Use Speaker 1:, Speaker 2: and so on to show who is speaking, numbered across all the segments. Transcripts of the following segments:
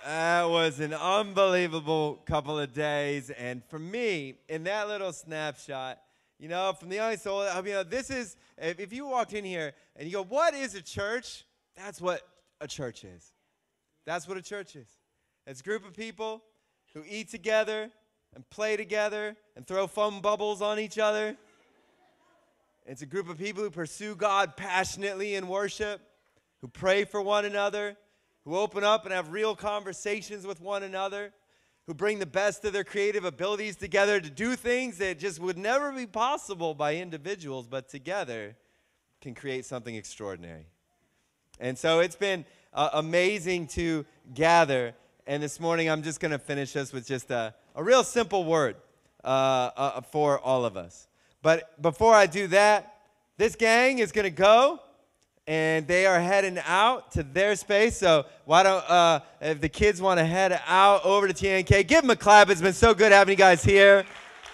Speaker 1: That was an unbelievable couple of days. And for me, in that little snapshot, from the young soul, this is, if you walked in here and you go, what is a church? That's what a church is. That's what a church is. It's a group of people who eat together and play together and throw foam bubbles on each other. It's a group of people who pursue God passionately in worship, who pray for one another, who open up and have real conversations with one another, who bring the best of their creative abilities together to do things that just would never be possible by individuals, but together can create something extraordinary. And so it's been amazing to gather. And this morning I'm just going to finish us with just a real simple word for all of us. But before I do that, this gang is going to go. And they are heading out to their space. So why don't, if the kids want to head out over to TNK, give them a clap. It's been so good having you guys here.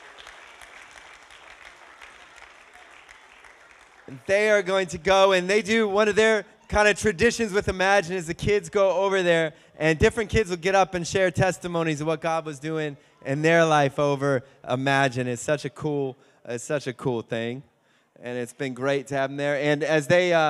Speaker 1: And they are going to go, and they do one of their kind of traditions with Imagine is the kids go over there, and different kids will get up and share testimonies of what God was doing in their life over Imagine. It's such a cool thing. And it's been great to have them there. And as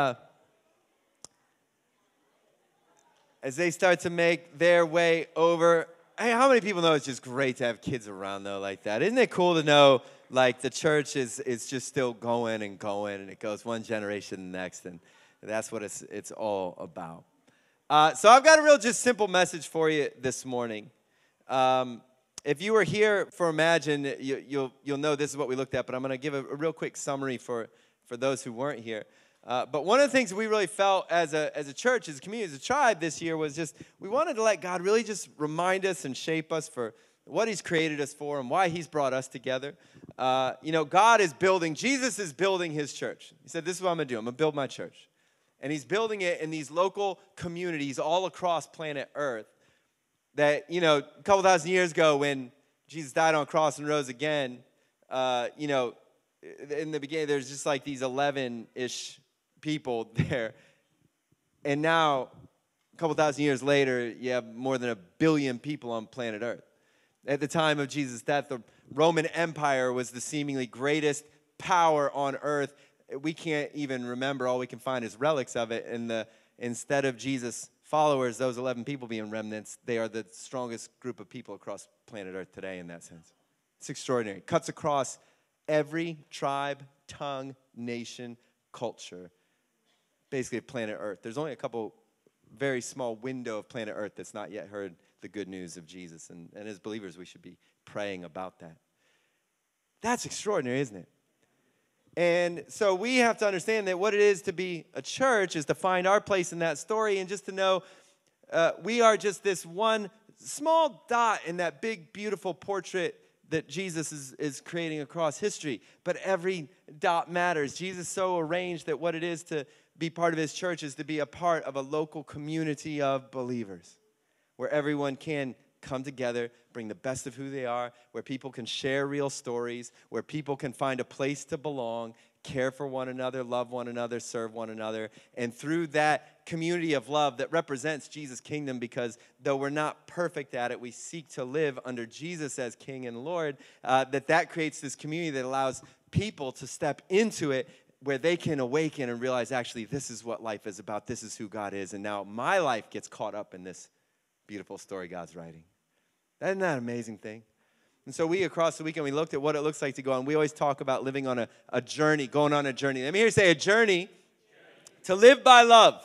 Speaker 1: they start to make their way over, hey, how many people know it's just great to have kids around, though, like that? Isn't it cool to know, like, the church is just still going, and it goes one generation to the next, and that's what it's all about. So I've got a real just simple message for you this morning. If you were here for Imagine, you'll know this is what we looked at, but I'm going to give a real quick summary for those who weren't here. But one of the things we really felt as a church, as a community, as a tribe this year was just we wanted to let God really just remind us and shape us for what He's created us for and why He's brought us together. God is building, Jesus is building His church. He said, this is what I'm going to do. I'm going to build my church. And He's building it in these local communities all across planet Earth that, a couple thousand years ago when Jesus died on a cross and rose again, in the beginning, there's just like these 11-ish people there. And now, a couple thousand years later, you have more than 1 billion people on planet Earth. At the time of Jesus' death, the Roman Empire was the seemingly greatest power on earth. We can't even remember. All we can find is relics of it. And instead of Jesus' followers, those 11 people being remnants, they are the strongest group of people across planet Earth today in that sense. It's extraordinary. It cuts across every tribe, tongue, nation, culture, basically planet Earth. There's only a couple very small window of planet Earth that's not yet heard the good news of Jesus. And as believers, we should be praying about that. That's extraordinary, isn't it? And so we have to understand that what it is to be a church is to find our place in that story and just to know we are just this one small dot in that big, beautiful portrait that Jesus is creating across history. But every dot matters. Jesus so arranged that what it is to be part of His church is to be a part of a local community of believers where everyone can come together, bring the best of who they are, where people can share real stories, where people can find a place to belong, care for one another, love one another, serve one another. And through that community of love that represents Jesus' kingdom, because though we're not perfect at it, we seek to live under Jesus as King and Lord, that creates this community that allows people to step into it where they can awaken and realize, actually, this is what life is about. This is who God is. And now my life gets caught up in this beautiful story God's writing. Isn't that an amazing thing? And so we, across the weekend, we looked at what it looks like to go on. We always talk about living on a journey, going on a journey. Let me hear you say a journey to live by love.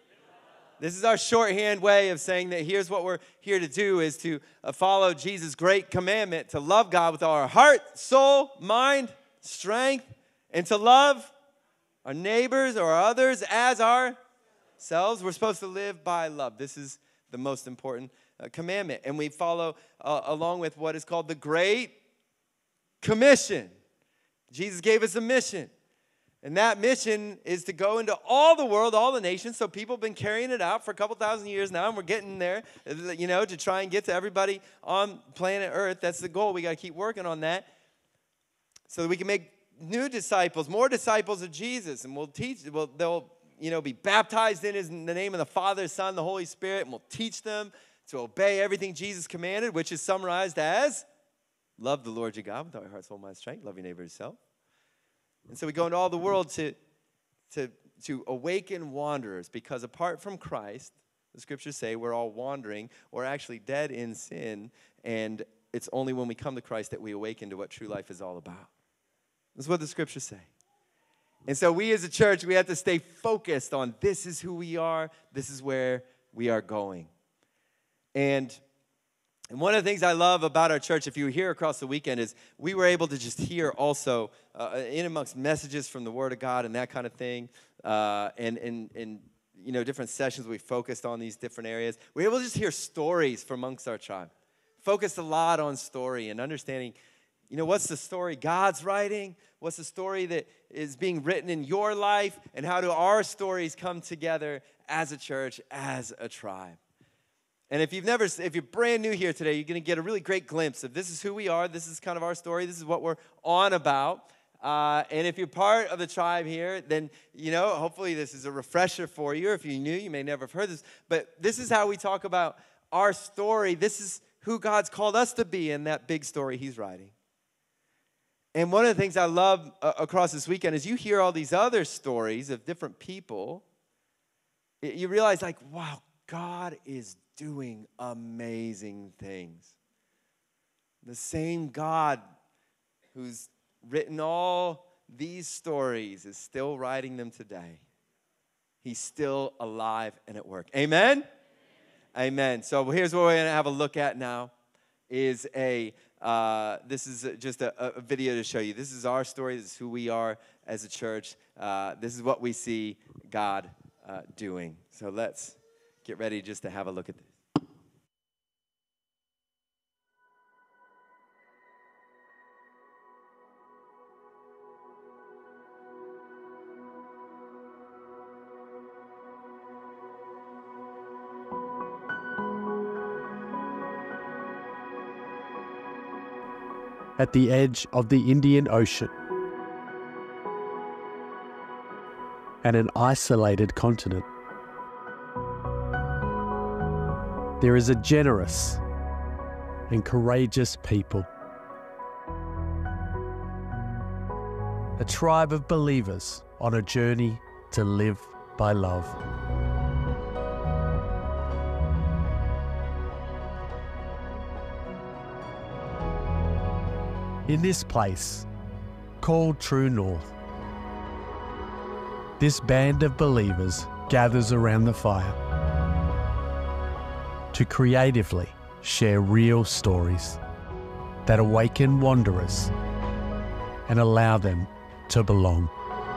Speaker 1: This is our shorthand way of saying that here's what we're here to do is to follow Jesus' great commandment to love God with all our heart, soul, mind, strength, and to love our neighbors or others as ourselves. We're supposed to live by love. This is the most important commandment. And we follow along with what is called the Great Commission. Jesus gave us a mission. And that mission is to go into all the world, all the nations. So people have been carrying it out for a couple thousand years now, and we're getting there, to try and get to everybody on planet Earth. That's the goal. We got to keep working on that so that we can make new disciples, more disciples of Jesus. And we'll teach, they'll be baptized in the name of the Father, Son, the Holy Spirit, and we'll teach them to obey everything Jesus commanded, which is summarized as love the Lord your God with all your heart, soul, mind, strength. Love your neighbor as yourself. And so we go into all the world to awaken wanderers, because apart from Christ, the scriptures say we're all wandering. We're actually dead in sin, and it's only when we come to Christ that we awaken to what true life is all about. That's what the scriptures say. And so we as a church, we have to stay focused on this is who we are, this is where we are going. And one of the things I love about our church, if you were here across the weekend, is we were able to just hear also in amongst messages from the Word of God and that kind of thing, and you know, different sessions we focused on these different areas. We were able to just hear stories from amongst our tribe. Focused a lot on story and understanding, you know, what's the story God's writing? What's the story that is being written in your life? And how do our stories come together as a church, as a tribe? And if you're brand new here today, you're going to get a really great glimpse of this is who we are. This is kind of our story. This is what we're on about. And if you're part of the tribe here, then, you know, hopefully this is a refresher for you. Or if you're new, you may never have heard this. But this is how we talk about our story. This is who God's called us to be in that big story he's writing. And one of the things I love across this weekend is you hear all these other stories of different people. You realize, like, wow, God is doing amazing things. The same God who's written all these stories is still writing them today. He's still alive and at work. Amen? Amen. So here's what we're going to have a look at now. This is just a video to show you. This is our story. This is who we are as a church. This is what we see God doing. So let's get ready just to have a look at this.
Speaker 2: At the edge of the Indian Ocean and an isolated continent, there is a generous and courageous people, a tribe of believers on a journey to live by love. In this place, called True North, this band of believers gathers around the fire to creatively share real stories that awaken wanderers and allow them to belong.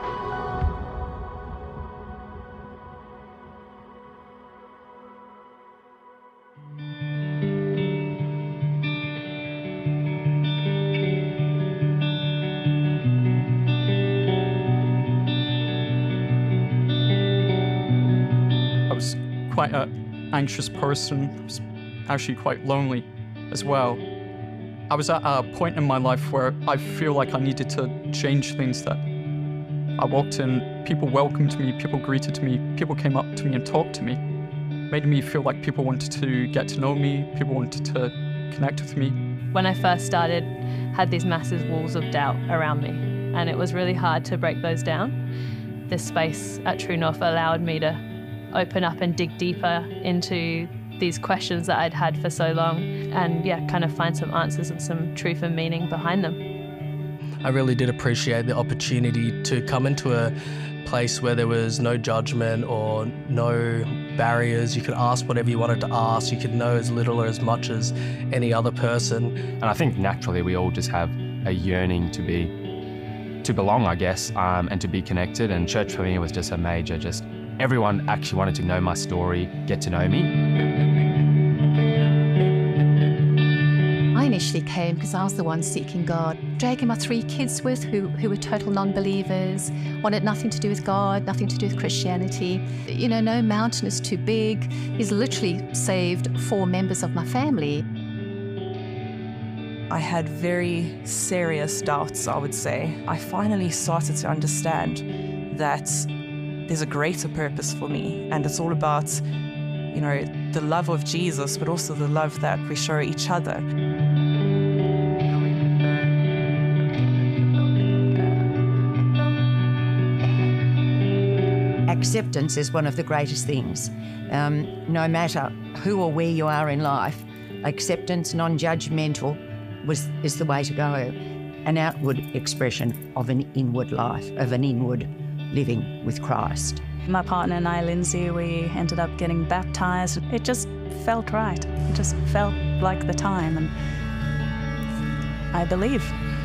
Speaker 3: Quite an anxious person. I was actually quite lonely as well. I was at a point in my life where I feel like I needed to change things. That I walked in, people welcomed me, people greeted me, people came up to me and talked to me. Made me feel like people wanted to get to know me, people wanted to connect with me.
Speaker 4: When I first started, had these massive walls of doubt around me, and it was really hard to break those down. This space at True North allowed me to open up and dig deeper into these questions that I'd had for so long, and kind of find some answers and some truth and meaning behind them.
Speaker 5: I really did appreciate the opportunity to come into a place where there was no judgment or no barriers. You could ask whatever you wanted to ask. You could know as little or as much as any other person.
Speaker 6: And I think naturally we all just have a yearning to belong, I guess, and to be connected. And church for me was just a major, everyone actually wanted to know my story, get to know me.
Speaker 7: I initially came because I was the one seeking God, dragging my 3 kids with who were total non-believers, wanted nothing to do with God, nothing to do with Christianity. You know, no mountain is too big. He's literally saved 4 members of my family.
Speaker 8: I had very serious doubts, I would say. I finally started to understand that there's a greater purpose for me, and it's all about you know, the love of Jesus, but also the love that we show each other.
Speaker 9: Acceptance is one of the greatest things. No matter who or where you are in life, acceptance, non-judgmental, is the way to go. An outward expression of an inward life, of an inward living with Christ.
Speaker 10: My partner and I, Lindsay, we ended up getting baptized. It just felt right. It just felt like the time, and I believe.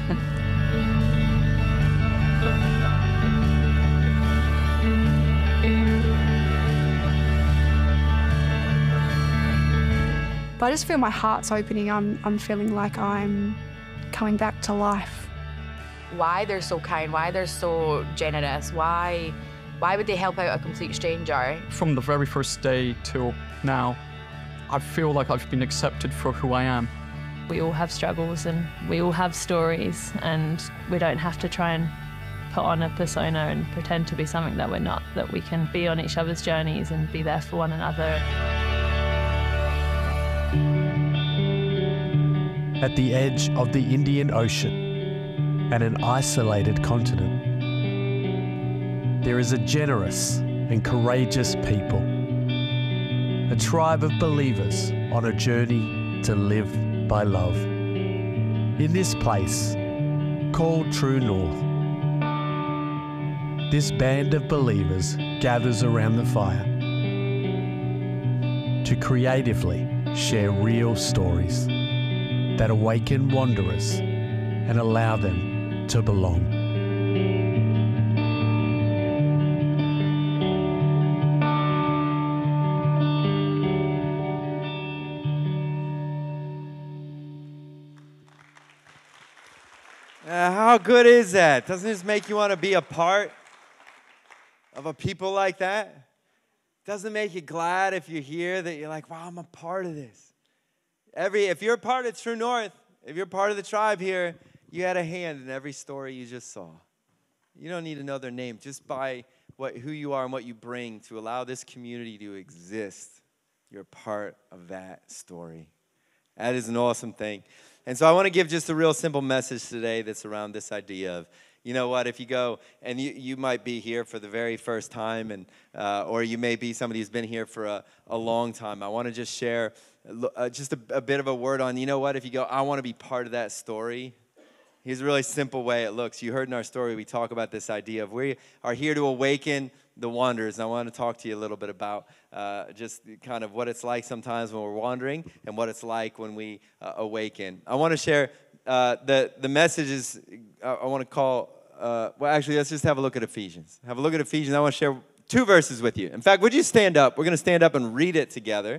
Speaker 11: But I just feel my heart's opening. I'm feeling like I'm coming back to life.
Speaker 12: Why they're so kind, why they're so generous, why would they help out a complete stranger?
Speaker 3: From the very first day till now, I feel like I've been accepted for who I am.
Speaker 4: We all have struggles and we all have stories, and we don't have to try and put on a persona and pretend to be something that we're not, that we can be on each other's journeys and be there for one another.
Speaker 2: At the edge of the Indian Ocean and an isolated continent, there is a generous and courageous people, a tribe of believers on a journey to live by love. In this place, called True North, this band of believers gathers around the fire to creatively share real stories that awaken wanderers and allow them to belong.
Speaker 1: How good is that? Doesn't this make you want to be a part of a people like that? Doesn't it make you glad if you're here that you're like, wow, I'm a part of this? If you're a part of True North, if you're part of the tribe here, you had a hand in every story you just saw. You don't need to know their name. Just by who you are and what you bring to allow this community to exist, you're part of that story. That is an awesome thing. And so I want to give just a real simple message today that's around this idea of, you know what, if you go, and you might be here for the very first time, and or you may be somebody who's been here for a long time. I want to just share just a bit of a word on, you know what, if you go, I want to be part of that story. Here's a really simple way it looks. You heard in our story, we talk about this idea of we are here to awaken the wanderers. And I want to talk to you a little bit about just kind of what it's like sometimes when we're wandering and what it's like when we awaken. I want to share the messages I want to call, well, actually, let's just have a look at Ephesians. Have a look at Ephesians. I want to share 2 verses with you. In fact, would you stand up? We're going to stand up and read it together.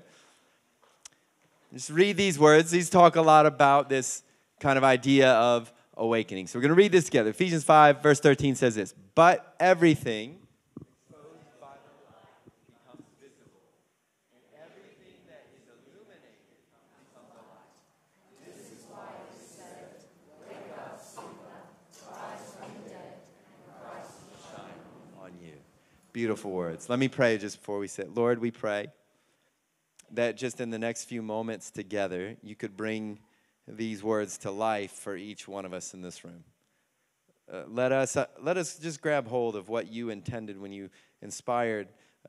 Speaker 1: Just read these words. These talk a lot about this kind of idea of awakening. So we're going to read this together. Ephesians 5, verse 13 says this, but everything exposed by the light becomes visible, and everything that is illuminated becomes a light. This is why it is said, wake up, sleeper, rise from the dead, and Christ will shine on you. Beautiful words. Let me pray just before we sit. Lord, we pray that just in the next few moments together, you could bring these words to life for each one of us in this room. Let us just grab hold of what you intended when you inspired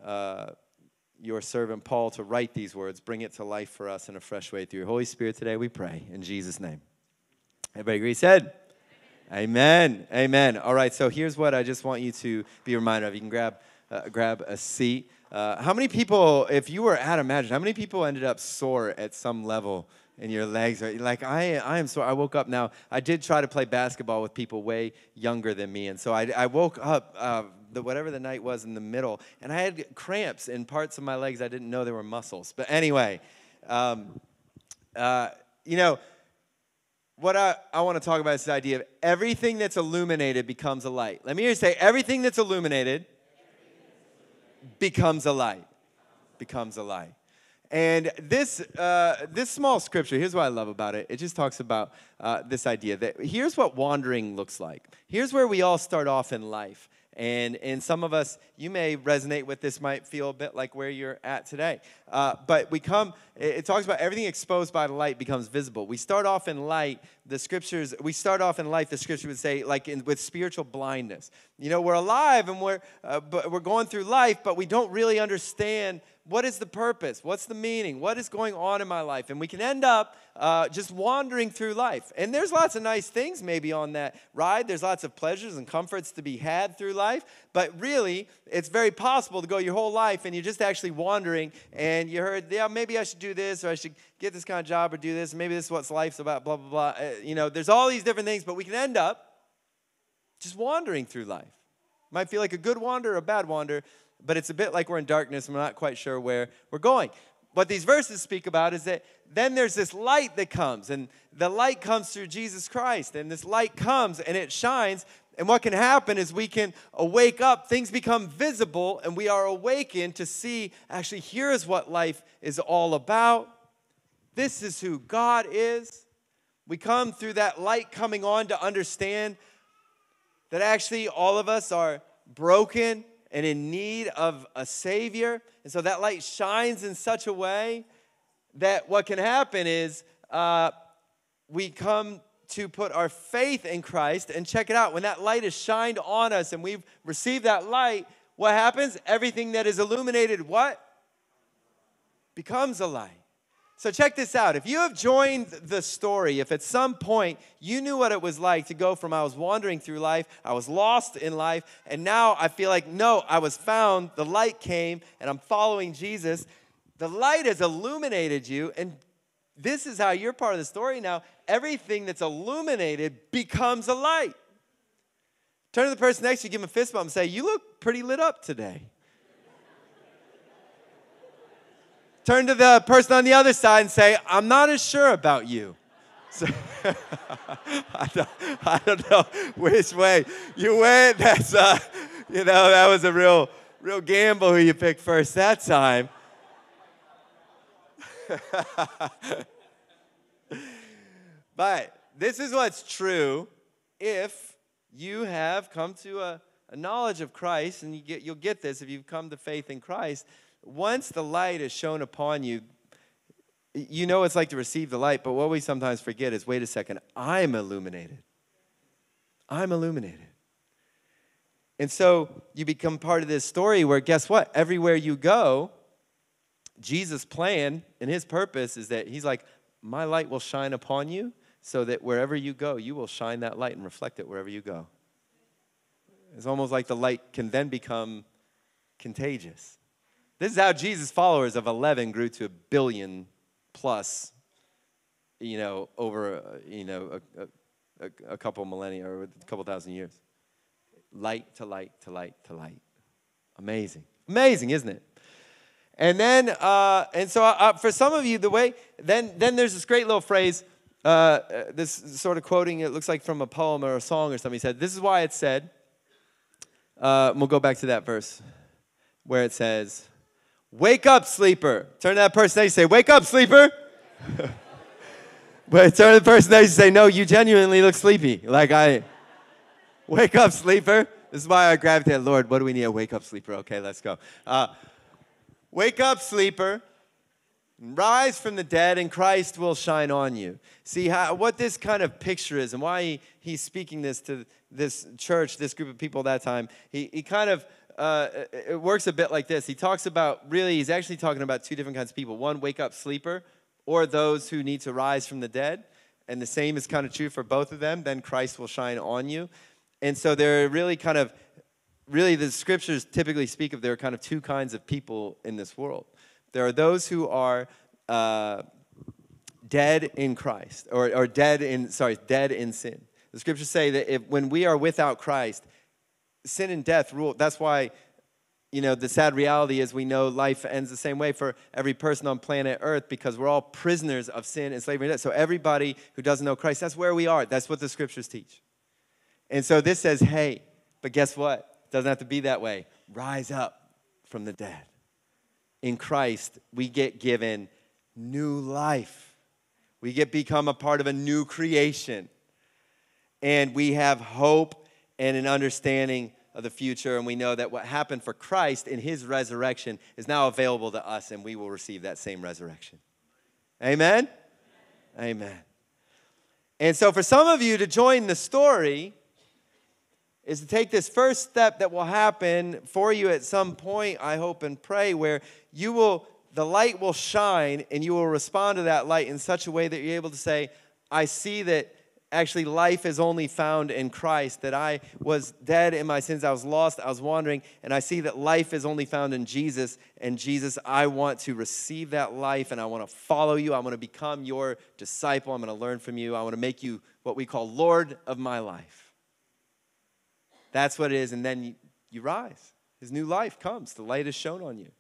Speaker 1: your servant Paul to write these words. Bring it to life for us in a fresh way through your Holy Spirit today, we pray. In Jesus' name. Everybody agree? Said? Amen. Amen. All right, so here's what I just want you to be reminded of. You can grab a seat. How many people, if you were at Imagine, how many people ended up sore at some level in your legs? Like, I am sore. I woke up now. I did try to play basketball with people way younger than me, and so I woke up, whatever the night was in the middle, and I had cramps in parts of my legs. I didn't know they were muscles. But anyway, you know, what I want to talk about is this idea of everything that's illuminated becomes a light. Let me hear you say, everything that's illuminated becomes a light. Becomes a light. And this small scripture, here's what I love about it. It just talks about this idea that here's what wandering looks like. Here's where we all start off in life. And some of us, you may resonate with this, might feel a bit like where you're at today. But it talks about everything exposed by the light becomes visible. We start off in light, the scripture would say, like with spiritual blindness. You know, we're alive and we're going through life, but we don't really understand what is the purpose, what's the meaning, what is going on in my life. And we can end up just wandering through life. And there's lots of nice things maybe on that ride. There's lots of pleasures and comforts to be had through life. But really, it's very possible to go your whole life and you're just actually wandering and you heard, yeah, maybe I should do this or I should get this kind of job or do this. Maybe this is what life's about, blah, blah, blah. You know, there's all these different things, but we can end up just wandering through life. Might feel like a good wander or a bad wander, but it's a bit like we're in darkness and we're not quite sure where we're going. What these verses speak about is that then there's this light that comes, and the light comes through Jesus Christ, and this light comes and it shines, and what can happen is we can wake up, things become visible, and we are awakened to see, actually, here's what life is all about. This is who God is. We come through that light coming on to understand that actually all of us are broken and in need of a Savior. And so that light shines in such a way that what can happen is we come to put our faith in Christ. And check it out, when that light is shined on us and we've received that light, what happens? Everything that is illuminated, what? Becomes a light. So check this out. If you have joined the story, if at some point you knew what it was like to go from I was wandering through life, I was lost in life, and now I feel like, no, I was found, the light came, and I'm following Jesus. The light has illuminated you, and this is how you're part of the story now. Everything that's illuminated becomes a light. Turn to the person next to you, give him a fist bump, and say, you look pretty lit up today. Turn to the person on the other side and say, I'm not as sure about you. So, I don't know which way you went. That's, that was a real gamble who you picked first that time. But this is what's true if you have come to a knowledge of Christ, and you'll get this if you've come to faith in Christ. Once the light is shown upon you, you know it's like to receive the light, but what we sometimes forget is, wait a second, I'm illuminated. I'm illuminated. And so you become part of this story where, guess what? Everywhere you go, Jesus' plan and his purpose is that he's like, my light will shine upon you so that wherever you go, you will shine that light and reflect it wherever you go. It's almost like the light can then become contagious. This is how Jesus' followers of 11 grew to 1 billion plus, over, a couple millennia or a couple thousand years. Light to light to light to light. Amazing. Amazing, isn't it? And then, for some of you, then there's this great little phrase, this sort of quoting, it looks like from a poem or a song or something. He said, this is why it's said, we'll go back to that verse where it says, wake up, sleeper. Turn to that person next to you, say, wake up, sleeper. But turn to the person next to you, say, no, you genuinely look sleepy. Wake up, sleeper. This is why I gravitated, Lord, what do we need? A wake up, sleeper. Okay, let's go. Wake up, sleeper. Rise from the dead, and Christ will shine on you. See what this kind of picture is and why he's speaking this to this church, this group of people at that time. He kind of, it works a bit like this. He talks about, he's actually talking about two different kinds of people. One, wake up, sleeper, or those who need to rise from the dead. And the same is kind of true for both of them. Then Christ will shine on you. And so they're really the scriptures typically speak of there are kind of two kinds of people in this world. There are those who are dead in Christ, or dead in sin. The scriptures say that when we are without Christ, sin and death rule. That's why, the sad reality is we know life ends the same way for every person on planet Earth, because we're all prisoners of sin and slavery and death. So everybody who doesn't know Christ, that's where we are. That's what the scriptures teach. And so this says, hey, but guess what? It doesn't have to be that way. Rise up from the dead. In Christ, we get given new life. We become a part of a new creation. And we have hope and an understanding of the future, and we know that what happened for Christ in his resurrection is now available to us, and we will receive that same resurrection. Amen? Amen. And so for some of you to join the story is to take this first step that will happen for you at some point, I hope and pray, where the light will shine and you will respond to that light in such a way that you're able to say, I see that actually life is only found in Christ, that I was dead in my sins, I was lost, I was wandering, and I see that life is only found in Jesus, and Jesus, I want to receive that life, and I want to follow you, I want to become your disciple, I'm going to learn from you, I want to make you what we call Lord of my life. That's what it is, and then you rise. His new life comes, the light is shown on you.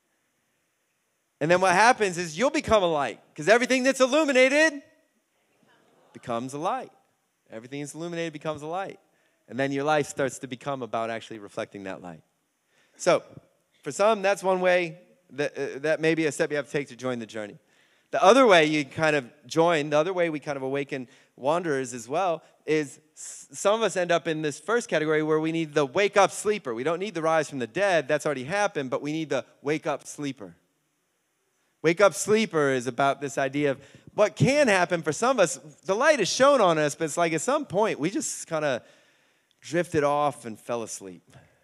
Speaker 1: And then what happens is you'll become a light, because everything that's illuminated becomes a light. Everything that's illuminated becomes a light. And then your life starts to become about actually reflecting that light. So, for some, that's one way that may be a step you have to take to join the journey. The other way you kind of join, the other way we kind of awaken wanderers as well, is some of us end up in this first category where we need the wake up sleeper. We don't need the rise from the dead, that's already happened, but we need the wake up sleeper. Wake up sleeper is about this idea of what can happen for some of us. The light is shown on us, but it's like at some point we just kind of drifted off and fell asleep.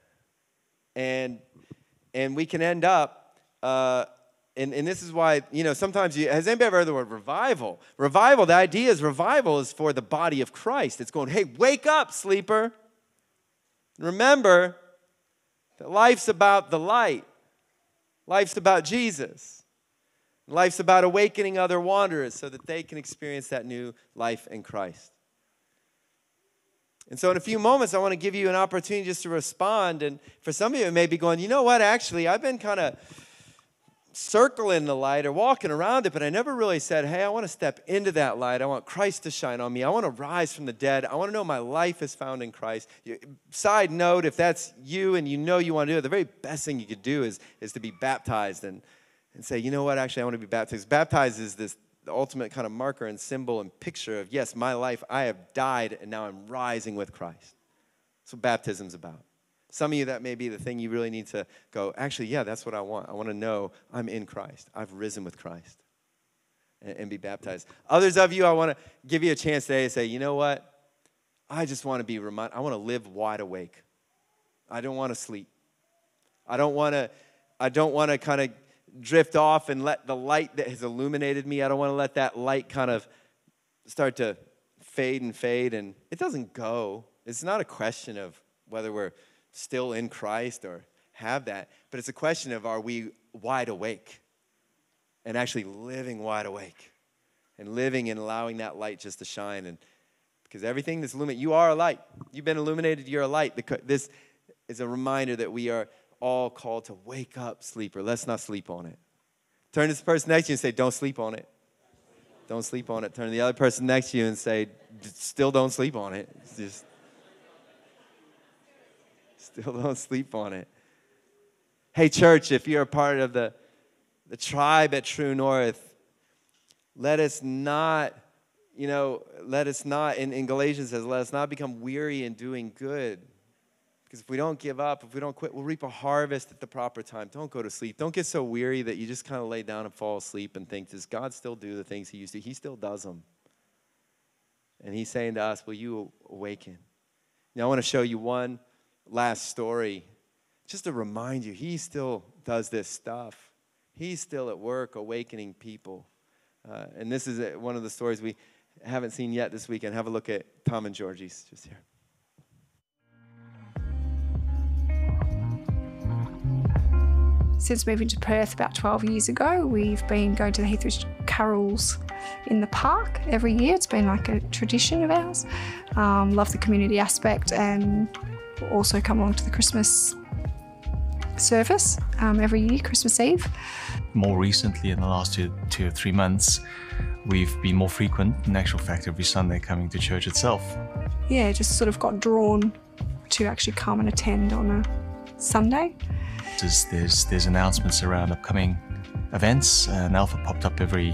Speaker 1: And we can end up, and this is why, sometimes has anybody ever heard the word revival? Revival, the idea is revival is for the body of Christ. It's going, hey, wake up, sleeper. Remember that life's about the light. Life's about Jesus. Life's about awakening other wanderers so that they can experience that new life in Christ. And so in a few moments, I want to give you an opportunity just to respond. And for some of you, it may be going, you know what, actually, I've been kind of circling the light or walking around it, but I never really said, hey, I want to step into that light. I want Christ to shine on me. I want to rise from the dead. I want to know my life is found in Christ. Side note, if that's you and you know you want to do it, the very best thing you could do is to be baptized and say, you know what, actually, I want to be baptized. Baptized is the ultimate kind of marker and symbol and picture of, yes, my life, I have died, and now I'm rising with Christ. That's what baptism's about. Some of you, that may be the thing you really need to go, actually, yeah, that's what I want. I want to know I'm in Christ. I've risen with Christ and be baptized. Others of you, I want to give you a chance today to say, you know what, I just want to be reminded. I want to live wide awake. I don't want to sleep. I don't want to kind of drift off and let the light that has illuminated me, I don't want to let that light kind of start to fade, and it doesn't go. It's not a question of whether we're still in Christ or have that, but it's a question of, are we wide awake and actually living wide awake and living and allowing that light just to shine. And because everything that's illuminated, you are a light. You've been illuminated, you're a light. This is a reminder that we are all called to wake up, sleeper. Let's not sleep on it. Turn to the person next to you and say, don't sleep on it. Don't sleep on it. Turn to the other person next to you and say, still don't sleep on it. Still don't sleep on it. Hey, church, if you're a part of the tribe at True North, let us not, in Galatians it says, let us not become weary in doing good. Because if we don't give up, if we don't quit, we'll reap a harvest at the proper time. Don't go to sleep. Don't get so weary that you just kind of lay down and fall asleep and think, does God still do the things he used to? He still does them. And he's saying to us, will you awaken? Now I want to show you one last story just to remind you, he still does this stuff. He's still at work awakening people. And this is one of the stories we haven't seen yet this weekend. Have a look at Tom and Georgie's just here.
Speaker 11: Since moving to Perth about 12 years ago, we've been going to the Heathridge carols in the park every year. It's been like a tradition of ours. Love the community aspect, and also come along to the Christmas service every year, Christmas Eve.
Speaker 13: More recently, in the last two or 3 months, we've been more frequent, in actual fact, every Sunday coming to church itself.
Speaker 11: Yeah, just sort of got drawn to actually come and attend on a Sunday.
Speaker 13: There's announcements around upcoming events, and Alpha popped up every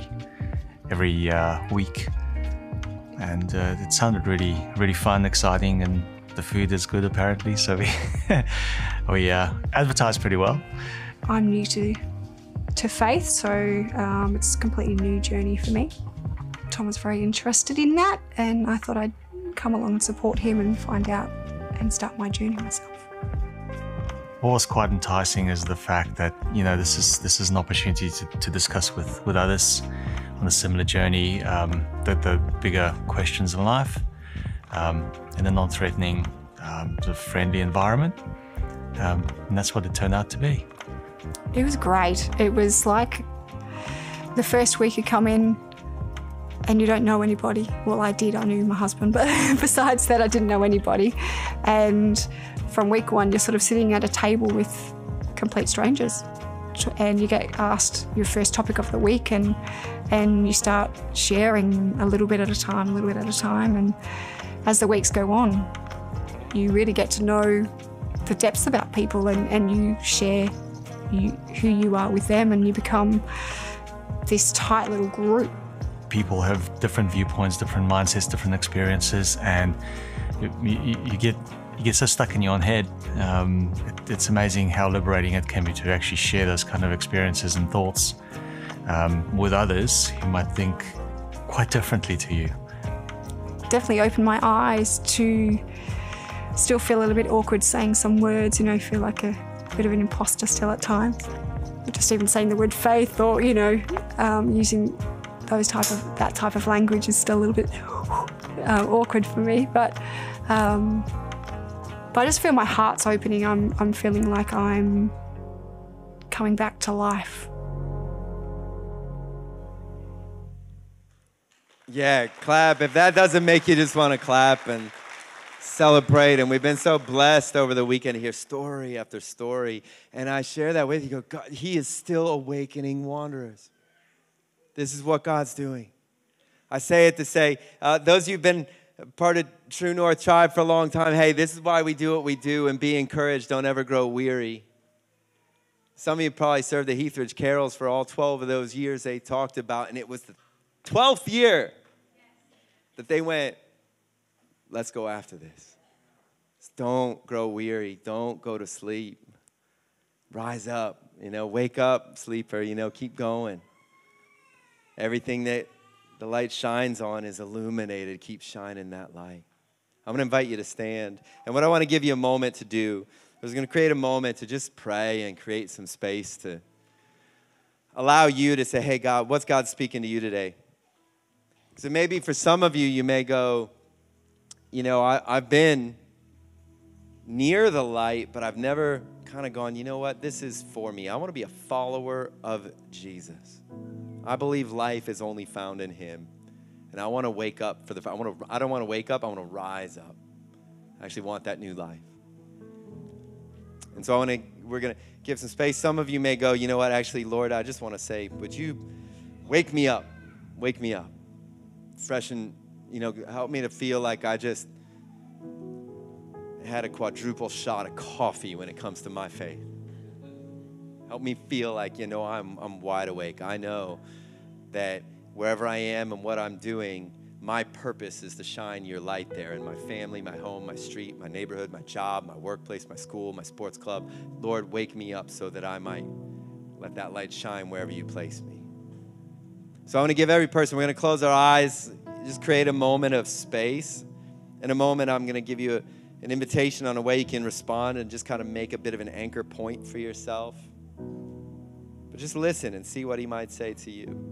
Speaker 13: week, and it sounded really fun, exciting, and The food is good apparently, so we advertise pretty well.
Speaker 11: I'm new to faith, so it's a completely new journey for me. Tom was very interested in that, and I thought I'd come along and support him and find out and start my journey myself.
Speaker 13: What was quite enticing is the fact that, you know, this is an opportunity to discuss with others on a similar journey, the bigger questions in life, in a non-threatening, sort of friendly environment, and that's what it turned out to be.
Speaker 11: It was great. It was like the first week you come in and you don't know anybody. Well, I did, I knew my husband, but besides that, I didn't know anybody. And from week one, you're sort of sitting at a table with complete strangers, and you get asked your first topic of the week, and you start sharing a little bit at a time, and as the weeks go on, you really get to know the depths about people, and you share who you are with them, and you become this tight little group.
Speaker 13: People have different viewpoints, different mindsets, different experiences, and you get so stuck in your own head. It's amazing how liberating it can be to actually share those kind of experiences and thoughts with others who might think quite differently to you.
Speaker 11: Definitely opened my eyes to still feel a little bit awkward saying some words, you know, feel like a bit of an imposter still at times. Just even saying the word faith, or, you know, using that type of language is still a little bit awkward for me, but I just feel my heart's opening. I'm feeling like I'm coming back to life.
Speaker 1: Yeah, clap. If that doesn't make you just want to clap and celebrate. And we've been so blessed over the weekend to hear story after story. And I share that with you. Go, God, He is still awakening wanderers. This is what God's doing. I say it to say, those of you who've been part of True North Tribe for a long time, hey, this is why we do what we do, and be encouraged. Don't ever grow weary. Some of you probably served the Heathridge Carols for all 12 of those years they talked about, and it was the 12th year that they went, let's go after this. Don't grow weary. Don't go to sleep. Rise up. You know, wake up, sleeper. You know, keep going. Everything that the light shines on is illuminated. Keep shining that light. I'm going to invite you to stand. And what I want to give you a moment to do, I was going to create a moment to just pray and create some space to allow you to say, hey, God, what's God speaking to you today? So maybe for some of you, you may go, you know, I've been near the light, but I've never kind of gone, you know what, this is for me. I want to be a follower of Jesus. I believe life is only found in Him. And I want to wake up I don't want to wake up, I want to rise up. I actually want that new life. And so we're going to give some space. Some of you may go, you know what, actually, Lord, I just want to say, would you wake me up? Wake me up. Freshen, you know, help me to feel like I just had a quadruple shot of coffee when it comes to my faith. Help me feel like, you know, I'm wide awake. I know that wherever I am and what I'm doing, my purpose is to shine your light there in my family, my home, my street, my neighborhood, my job, my workplace, my school, my sports club. Lord, wake me up so that I might let that light shine wherever you place me. So I want to give every person, we're going to close our eyes, just create a moment of space. In a moment, I'm going to give you an invitation on a way you can respond and just kind of make a bit of an anchor point for yourself. But just listen and see what He might say to you.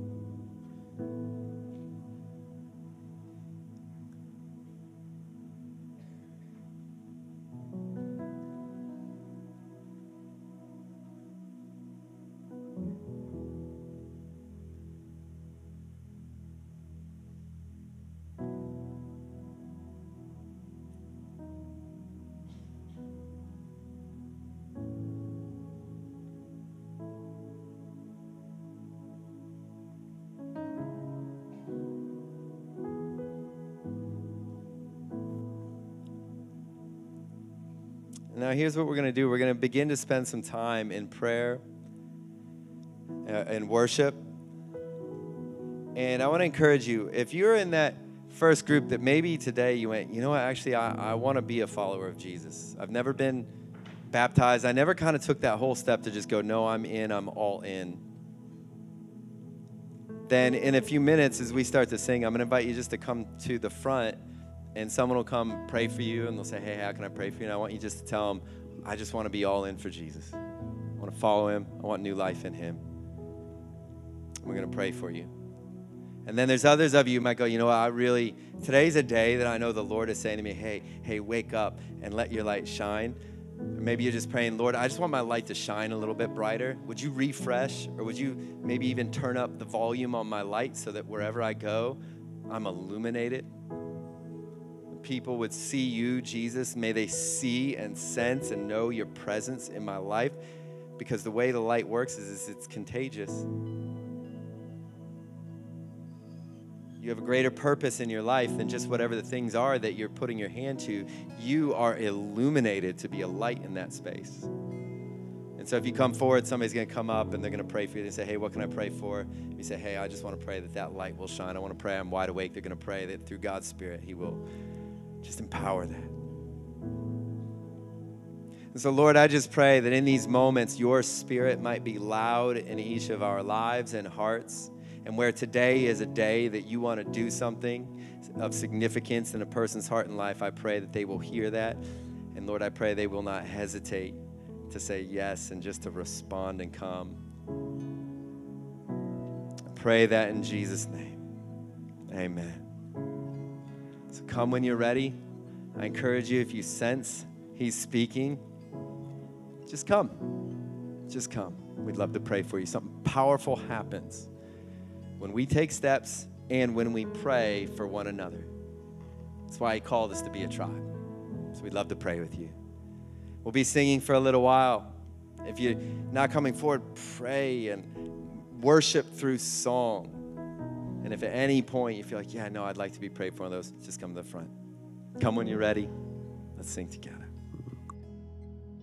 Speaker 1: Now, here's what we're going to do. We're going to begin to spend some time in prayer and worship. And I want to encourage you, if you're in that first group that maybe today you went, you know what, actually, I want to be a follower of Jesus. I've never been baptized. I never kind of took that whole step to just go, no, I'm in, I'm all in. Then in a few minutes as we start to sing, I'm going to invite you just to come to the front, and someone will come pray for you, and they'll say, hey, how can I pray for you? And I want you just to tell them, I just want to be all in for Jesus. I want to follow him. I want new life in him. We're going to pray for you. And then there's others of you who might go, you know what, today's a day that I know the Lord is saying to me, hey, wake up and let your light shine. Or maybe you're just praying, Lord, I just want my light to shine a little bit brighter. Would you refresh, or would you maybe even turn up the volume on my light so that wherever I go, I'm illuminated? People would see you, Jesus. May they see and sense and know your presence in my life, because the way the light works is it's contagious. You have a greater purpose in your life than just whatever the things are that you're putting your hand to. You are illuminated to be a light in that space. And so if you come forward, somebody's going to come up and they're going to pray for you. They say, hey, what can I pray for? You say, hey, I just want to pray that light will shine. I want to pray I'm wide awake. They're going to pray that through God's Spirit, he will just empower that. And so, Lord, I just pray that in these moments, your Spirit might be loud in each of our lives and hearts. And where today is a day that you want to do something of significance in a person's heart and life, I pray that they will hear that. And Lord, I pray they will not hesitate to say yes and just to respond and come. I pray that in Jesus' name. Amen. So come when you're ready. I encourage you, if you sense he's speaking, just come. Just come. We'd love to pray for you. Something powerful happens when we take steps and when we pray for one another. That's why he called us to be a tribe. So we'd love to pray with you. We'll be singing for a little while. If you're not coming forward, pray and worship through song. And if at any point you feel like, yeah, no, I'd like to be prayed for one of those, just come to the front. Come when you're ready. Let's sing together.